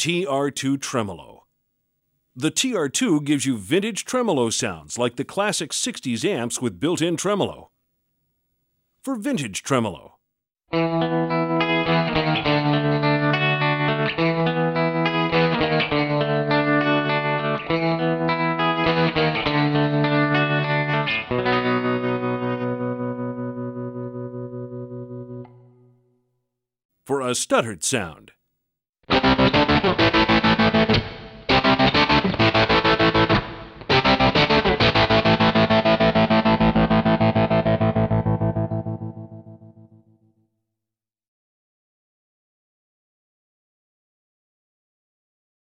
TR2 Tremolo. The TR2 gives you vintage tremolo sounds like the classic 60s amps with built-in tremolo. For vintage tremolo. For a stuttered sound.